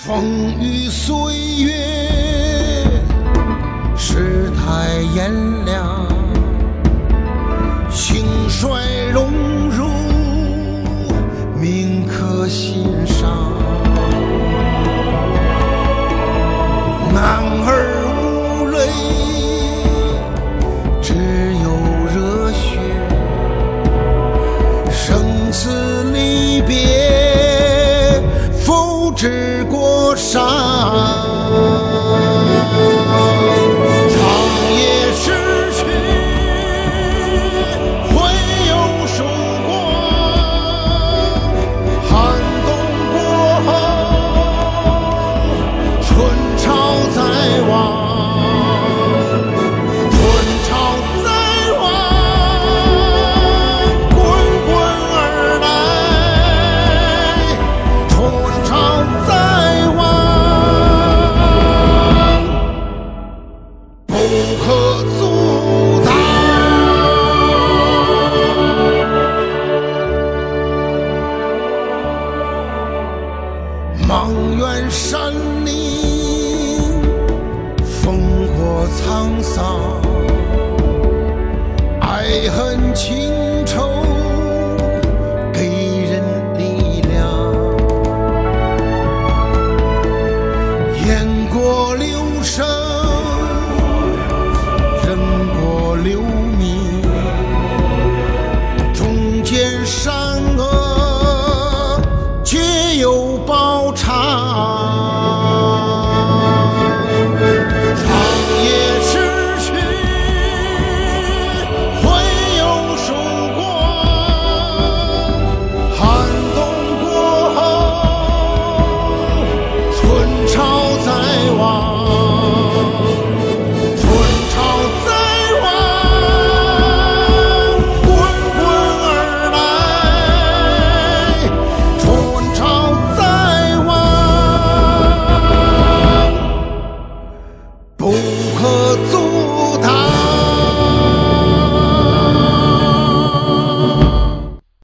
风雨岁月，世态炎凉，兴衰荣辱，铭刻心上。男儿无泪，只有热血，生死离别，否知过山。长夜逝去，会有曙光。寒冬过后，春潮在望。茫原山林，烽火沧桑，爱恨情仇给人力量。雁过留声，人过留名，终见善恶皆有报偿。长夜逝去，会有曙光。寒冬过后，春潮在望。春潮在望，滚滚而来。春潮在望，不可